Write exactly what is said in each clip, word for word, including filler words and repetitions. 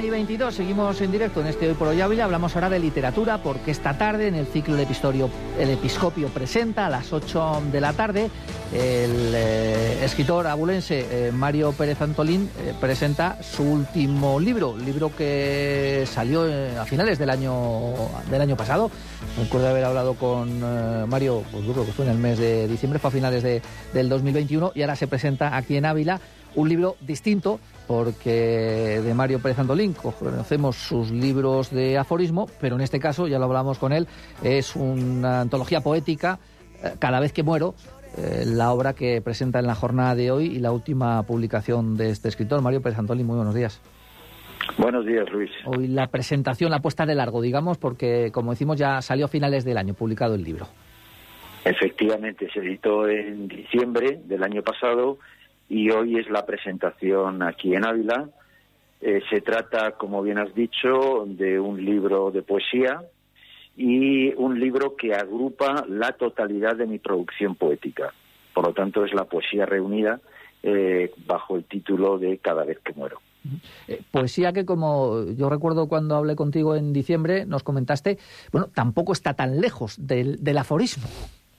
y veintidós, seguimos en directo en este Hoy por Hoy Ávila. Hablamos ahora de literatura, porque esta tarde en el ciclo El Epistorio, el Episcopio presenta a las ocho de la tarde el eh, escritor abulense eh, Mario Pérez Antolín eh, presenta su último libro, libro que salió eh, a finales del año del año pasado. Recuerdo haber hablado con eh, Mario, pues yo creo que fue en el mes de diciembre, fue a finales de, del dos mil veintiuno, y ahora se presenta aquí en Ávila un libro distinto, porque de Mario Pérez Antolín conocemos sus libros de aforismo, pero en este caso, ya lo hablamos con él, es una antología poética, eh, Cada vez que muero, eh, la obra que presenta en la jornada de hoy y la última publicación de este escritor. Mario Pérez Antolín, muy buenos días. Buenos días, Luis. Hoy la presentación, la puesta de largo, digamos, porque, como decimos, ya salió a finales del año publicado el libro. Efectivamente, se editó en diciembre del año pasado y hoy es la presentación aquí en Ávila. Eh, se trata, como bien has dicho, de un libro de poesía y un libro que agrupa la totalidad de mi producción poética. Por lo tanto, es la poesía reunida eh, bajo el título de Cada vez que muero. Eh, poesía que, como yo recuerdo cuando hablé contigo en diciembre, nos comentaste, bueno, tampoco está tan lejos del, del aforismo.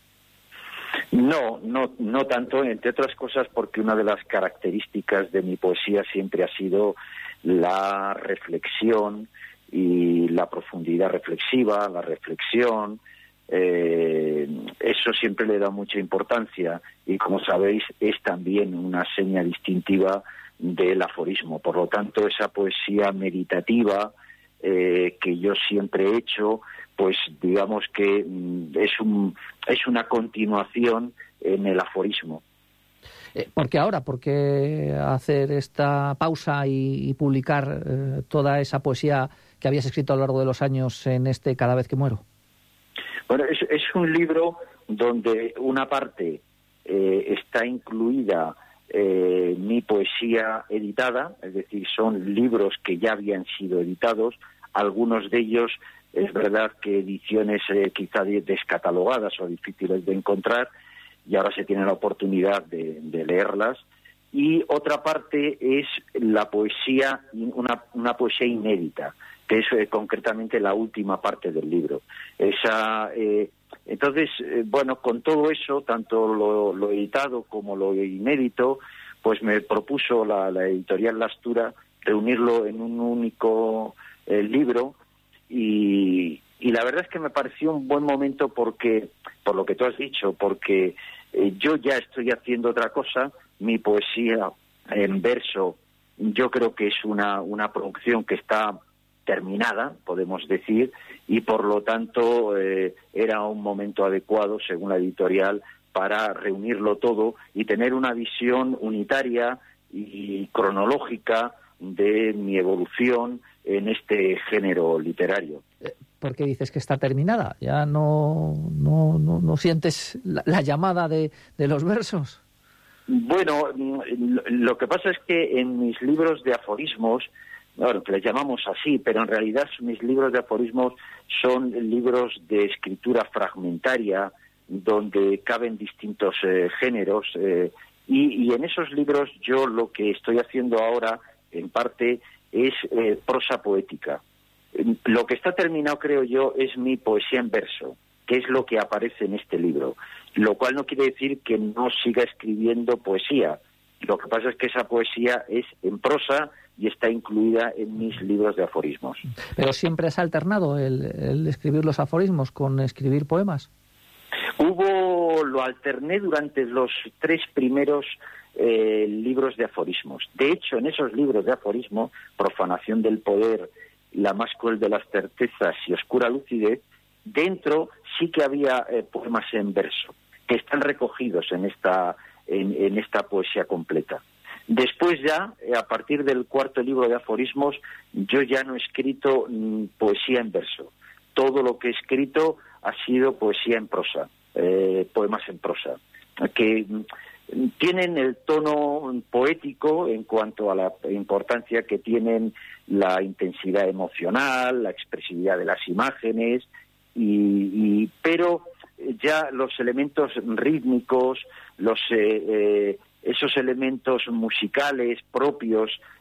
No, no, no tanto, entre otras cosas porque una de las características de mi poesía siempre ha sido la reflexión y la profundidad reflexiva, la reflexión. Eh, eso siempre le da mucha importancia y, como sabéis, es también una seña distintiva del aforismo. Por lo tanto, esa poesía meditativa eh, que yo siempre he hecho, pues digamos que mm, es un es una continuación en el aforismo. Eh, ¿Por qué ahora? ¿Por qué hacer esta pausa y, y publicar eh, toda esa poesía que habías escrito a lo largo de los años en este Cada vez que muero? Bueno, es, es un libro donde una parte eh, está incluida eh, mi poesía editada, es decir, son libros que ya habían sido editados, algunos de ellos es verdad que ediciones eh, quizá descatalogadas o difíciles de encontrar, y ahora se tiene la oportunidad de, de leerlas. Y otra parte es la poesía, una, una poesía inédita, que es eh, concretamente la última parte del libro. Esa, eh, entonces, eh, bueno, con todo eso, tanto lo, lo editado como lo inédito, pues me propuso la, la editorial Lastura reunirlo en un único eh, libro. Y, y la verdad es que me pareció un buen momento porque, por lo que tú has dicho, porque eh, yo ya estoy haciendo otra cosa. Mi poesía en verso yo creo que es una, una producción que está terminada, podemos decir, y por lo tanto eh, era un momento adecuado, según la editorial, para reunirlo todo y tener una visión unitaria y cronológica de mi evolución en este género literario. ¿Por qué dices que está terminada? ¿Ya no no, no, no sientes la, la llamada de, de los versos? Bueno, lo que pasa es que en mis libros de aforismos, bueno, que les llamamos así, pero en realidad mis libros de aforismos son libros de escritura fragmentaria, donde caben distintos eh, géneros, eh, y, y en esos libros yo lo que estoy haciendo ahora, en parte, es eh, prosa poética. Lo que está terminado, creo yo, es mi poesía en verso, que es lo que aparece en este libro, lo cual no quiere decir que no siga escribiendo poesía. Lo que pasa es que esa poesía es en prosa y está incluida en mis libros de aforismos. ¿Pero siempre has alternado el, el escribir los aforismos con escribir poemas? Hubo, lo alterné durante los tres primeros eh, libros de aforismos. De hecho, en esos libros de aforismo, Profanación del poder, La más cruel de las certezas y Oscura lucidez, dentro sí que había eh, poemas en verso, que están recogidos en esta, en, en esta poesía completa. Después ya, eh, a partir del cuarto libro de aforismos, yo ya no he escrito mm, poesía en verso. Todo lo que he escrito ha sido poesía en prosa, eh, poemas en prosa, que mm, tienen el tono poético en cuanto a la importancia que tienen la intensidad emocional, la expresividad de las imágenes, y, y pero ya los elementos rítmicos, los eh, eh, esos elementos musicales propios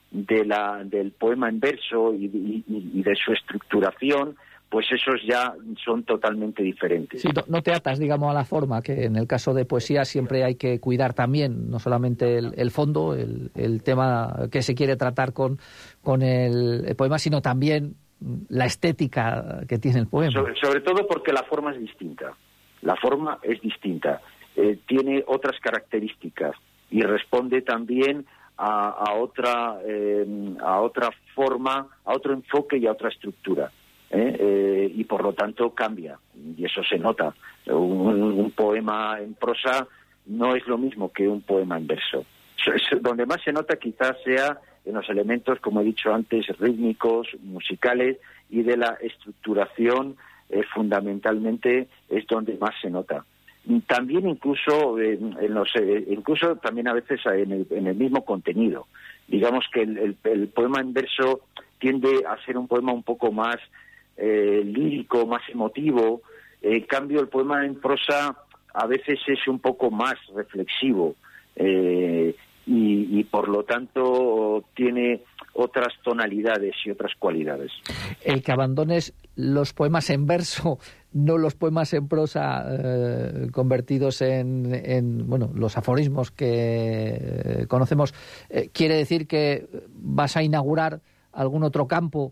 de la, del poema en verso y, y, y de su estructuración, pues esos ya son totalmente diferentes. Sí, no, no te atas, digamos, a la forma, que en el caso de poesía siempre hay que cuidar también, no solamente el, el fondo, el, el tema que se quiere tratar con, con el, el poema, sino también la estética que tiene el poema. Sobre, sobre todo porque la forma es distinta. La forma es distinta. Eh, tiene otras características y responde también a, a otra eh, a otra forma, a otro enfoque y a otra estructura. ¿Eh? Eh, y por lo tanto cambia, y eso se nota. Un, un poema en prosa no es lo mismo que un poema en verso. Donde más se nota quizás sea en los elementos, como he dicho antes, rítmicos, musicales, y de la estructuración, eh, fundamentalmente es donde más se nota. También incluso eh, en los eh, incluso también a veces en el, en el mismo contenido. Digamos que el, el, el poema en verso tiende a ser un poema un poco más Eh, lírico, más emotivo. En cambio, el poema en prosa a veces es un poco más reflexivo eh, y, y por lo tanto tiene otras tonalidades y otras cualidades. El que abandones los poemas en verso, no los poemas en prosa eh, convertidos en, en bueno, los aforismos que conocemos, eh, quiere decir que vas a inaugurar algún otro campo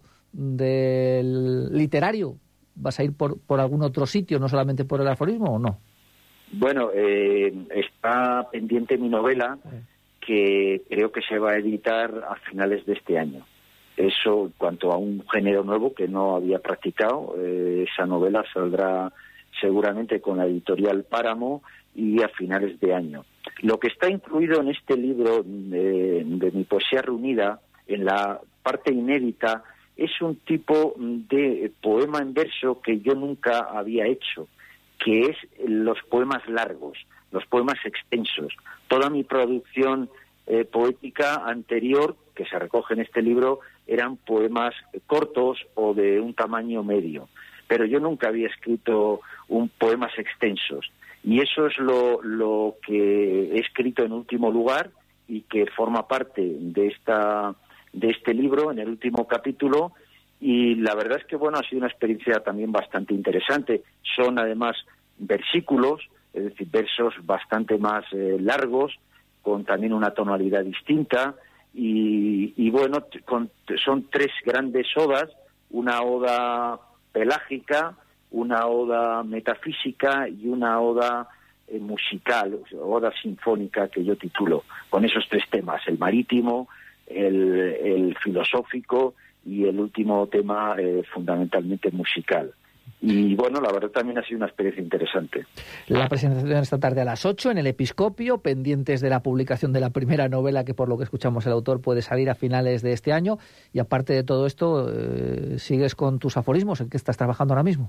del literario. ¿Vas a ir por, por algún otro sitio, no solamente por el aforismo, o no? Bueno, eh, está pendiente mi novela, que creo que se va a editar a finales de este año. Eso, en cuanto a un género nuevo que no había practicado, eh, esa novela saldrá seguramente con la editorial Páramo y a finales de año. Lo que está incluido en este libro de, de mi poesía reunida, en la parte inédita, es un tipo de poema en verso que yo nunca había hecho, que es los poemas largos, los poemas extensos. Toda mi producción eh, poética anterior, que se recoge en este libro, eran poemas cortos o de un tamaño medio. Pero yo nunca había escrito un poemas extensos. Y eso es lo, lo que he escrito en último lugar y que forma parte de esta... de este libro, en el último capítulo, y la verdad es que, bueno, ha sido una experiencia también bastante interesante. Son, además, versículos, es decir, versos bastante más eh, largos, con también una tonalidad distinta, y, y bueno, con, son tres grandes odas, una oda pelágica, una oda metafísica y una oda eh, musical, oda sinfónica, que yo titulo, con esos tres temas, el marítimo, El, el filosófico y el último tema eh, fundamentalmente musical. Y bueno, la verdad también ha sido una experiencia interesante. La presentación esta tarde a las ocho en el Episcopio, pendientes de la publicación de la primera novela, que por lo que escuchamos el autor puede salir a finales de este año. Y aparte de todo esto, eh, ¿sigues con tus aforismos? ¿En qué estás trabajando ahora mismo?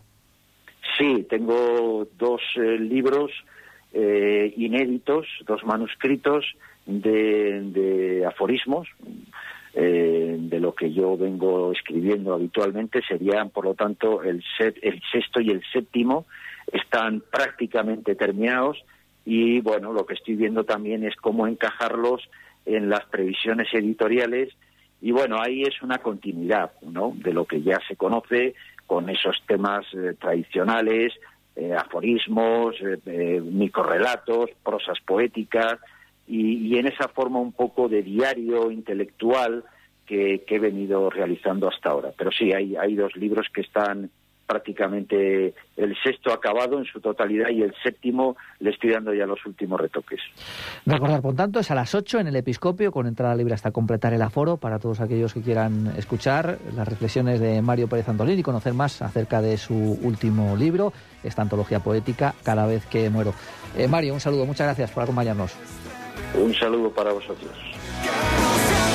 Sí, tengo dos eh, libros eh, inéditos, dos manuscritos de, de aforismos, eh, de lo que yo vengo escribiendo habitualmente. Serían, por lo tanto, el, set, el sexto y el séptimo, están prácticamente terminados, y bueno, lo que estoy viendo también es cómo encajarlos en las previsiones editoriales, y bueno, ahí es una continuidad, ¿no?, de lo que ya se conoce, con esos temas eh, tradicionales, eh, aforismos, eh, eh, microrrelatos, prosas poéticas, Y, y en esa forma un poco de diario intelectual que, que he venido realizando hasta ahora. Pero sí, hay, hay dos libros que están prácticamente, el sexto acabado en su totalidad y el séptimo le estoy dando ya los últimos retoques. Recordar, por tanto, es a las ocho en el Episcopio, con entrada libre hasta completar el aforo, para todos aquellos que quieran escuchar las reflexiones de Mario Pérez Antolín y conocer más acerca de su último libro, esta antología poética, Cada vez que muero. Eh, Mario, un saludo, muchas gracias por acompañarnos. Un saludo para vosotros.